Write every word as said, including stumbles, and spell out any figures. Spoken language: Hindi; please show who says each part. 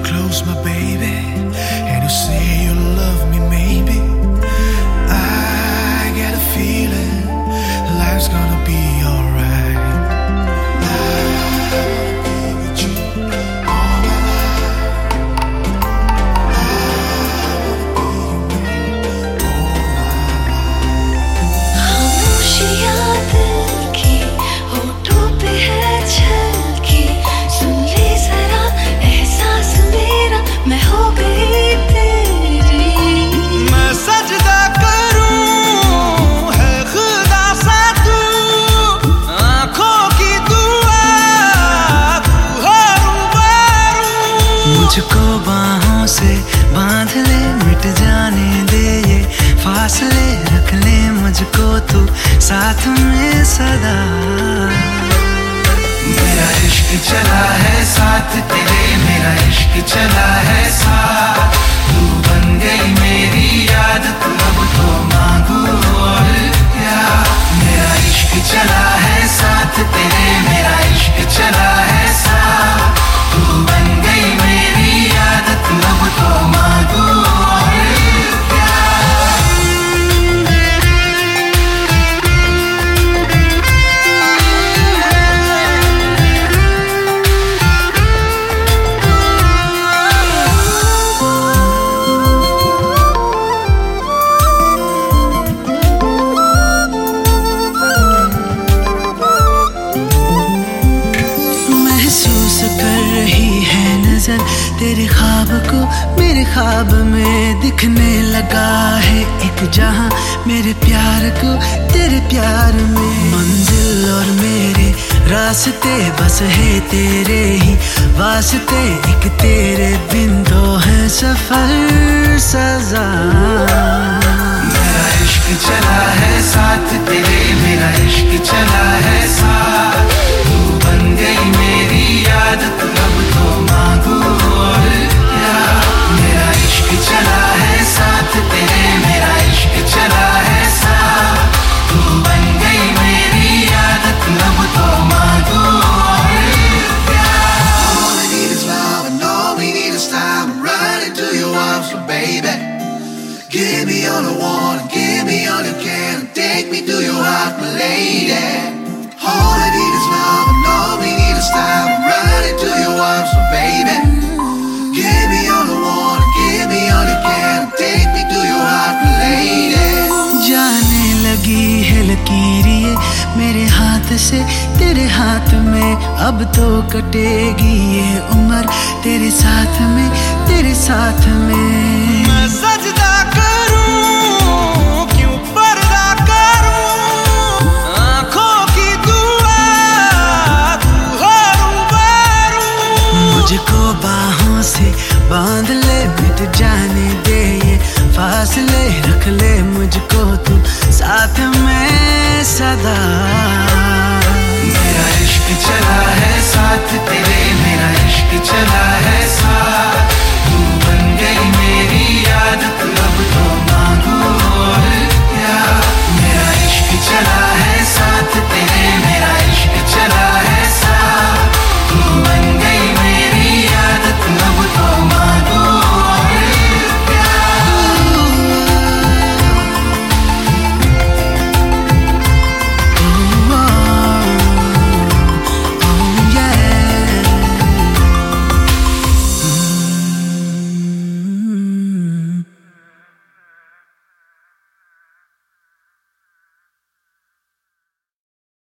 Speaker 1: close, my baby, and you say you love me, maybe. I get a feeling life's gonna be alright. I'll be with you all my life. I wanna be your man all my life.
Speaker 2: खामोशियाँ दिल की होठों पे है छलकी, सुन ले जरा एहसास मेरा, मैं हो गई तेरी।
Speaker 1: मैं सजदा करूं है खुदा सा तू, आँखों की दुआ तू हो रूबरू। मुझको बाहों से बांध ले, मिट जाने दे ये फासले, रख ले मुझको तू साथ में सदा। मेरा इश्क चला है साथ तेरे, मेरा इश्क चला है साथ, तू बन गई मेरी याद, तू अब तो मांगू और क्या। मेरा इश्क चला है साथ तेरे, मेरा इश्क चला है साथ, तू बन गई मेरी याद, तू अब तो मांगू और क्या। तेरे ख्वाब को मेरे ख्वाब में दिखने लगा है एक जहां, मेरे प्यार को तेरे प्यार में। मंजिल और मेरे रास्ते बस है तेरे ही वास्ते, एक तेरे बिन तो है सफर सजा। मेरा इश्क चला है साथ तेरे, मेरा इश्क चला है साथ, तू बन गई मेरी याद, तू अब तो मांगू और क्या। मेरा इश्क चला है साथ तेरे, मेरा इश्क चला है साथ, तू बन गई मेरी याद, तू अब तो मांगू और क्या। All we need is love and all we need is time, run into your arms, baby. Give me all I want, give me all you can, take me to your heart, my lady. All I need is love and all we need is time, run into your arms, baby. Give me all I want, give me all you can, take me to your heart, my lady. जाने लगी है लकीरें मेरे हाथ से तेरे हाथ में, अब तो कटेगी ये उम्र तेरे साथ में, तेरे साथ में। मैं सजदा करूं क्यों पर्दा करूं, आँखों की दुआ तू हो रूबरू। मुझको बाहों से बांध ले, मिट जाने दे ये फासले, रख ले मुझको तू साथ में सदा। मेरा इश्क चला है साथ तेरे, मेरा